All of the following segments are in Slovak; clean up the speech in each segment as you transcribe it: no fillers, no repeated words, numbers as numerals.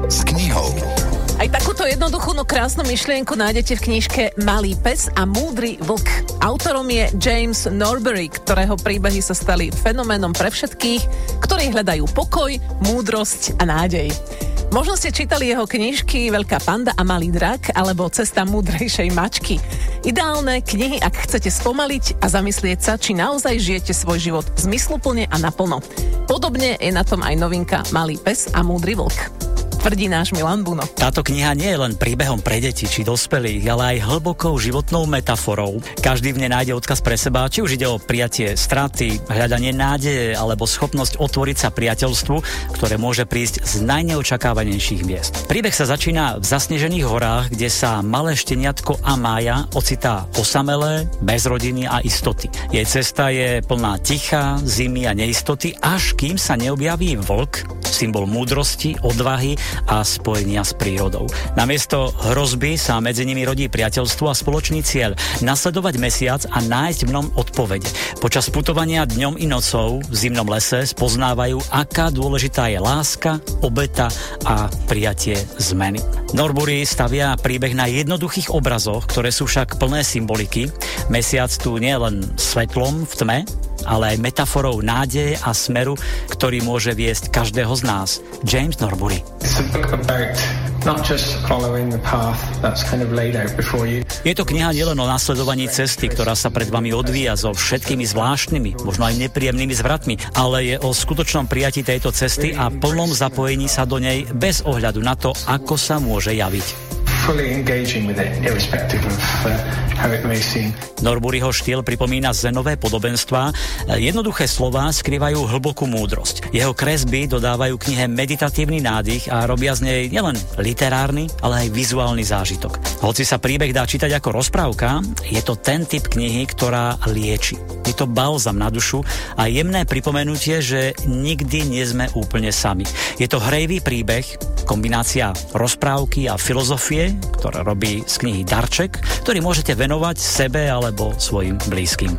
s knihou. Aj takúto jednoduchú, no krásnu myšlienku nájdete v knižke Malý pes a múdry vlk. Autorom je James Norbury, ktorého príbehy sa stali fenoménom pre všetkých, ktorí hľadajú pokoj, múdrosť a nádej. Možno ste čítali jeho knižky Veľká panda a Malý drak alebo Cesta múdrejšej mačky. Ideálne knihy, ak chcete spomaliť a zamyslieť sa, či naozaj žijete svoj život zmysluplne a naplno. Podobne je na tom aj novinka Malý pes a múdry vlk. Tvrdí náš Milan Buno. Táto kniha nie je len príbehom pre deti či dospelých, ale aj hlbokou životnou metaforou. Každý v nej nájde odkaz pre seba, či už ide o prijatie straty, hľadanie nádeje alebo schopnosť otvoriť sa priateľstvu, ktoré môže prísť z najneočakávanejších miest. Príbeh sa začína v zasnežených horách, kde sa malé šteniatko Amája ocitá osamelé, bez rodiny a istoty. Jej cesta je plná ticha, zimy a neistoty, až kým sa neobjaví vlk, symbol múdrosti, odvahy a spojenia s prírodou. Namiesto hrozby sa medzi nimi rodí priateľstvo a spoločný cieľ nasledovať mesiac a nájsť v ňom odpovede. Počas putovania dňom i nocou v zimnom lese spoznávajú, aká dôležitá je láska, obeta a prijatie zmeny. Norbury stavia príbeh na jednoduchých obrazoch, ktoré sú však plné symboliky. Mesiac tu nie je len svetlom v tme, ale aj metaforou nádeje a smeru, ktorý môže viesť každého z nás. James Norbury. Je to kniha nielen o nasledovaní cesty, ktorá sa pred vami odvíja so všetkými zvláštnymi, možno aj nepríjemnými zvratmi, ale je o skutočnom prijatí tejto cesty a plnom zapojení sa do nej bez ohľadu na to, ako sa môže javiť. Norburyho štýl pripomína zenové podobenstvá. Jednoduché slová skrývajú hlbokú múdrosť. Jeho kresby dodávajú knihe meditatívny nádych a robia z nej nielen literárny, ale aj vizuálny zážitok. Hoci sa príbeh dá čítať ako rozprávka, je to ten typ knihy, ktorá lieči. Je to balzam na dušu a jemné pripomenutie, že nikdy nie sme úplne sami. Je to hrejvý príbeh, kombinácia rozprávky a filozofie, ktorá robí z knihy darček, ktorý môžete venovať sebe alebo svojim blízkym.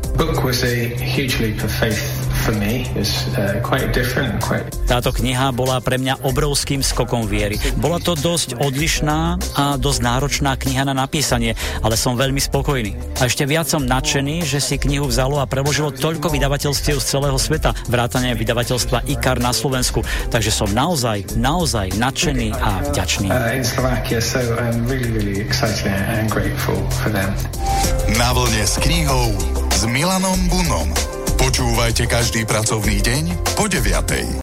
Táto kniha bola pre mňa obrovským skokom viery. Bola to dosť odlišná a dosť náročná kniha na napísanie, ale som veľmi spokojný. A ešte viac som nadšený, že si knihu vzalo a preložilo toľko vydavateľstiev z celého sveta, vrátane vydavateľstva IKAR na Slovensku. Takže som naozaj nadšený a vďačný. Na vlne s knihou s Milanom Bunom. Počúvajte každý pracovný deň po 9:00.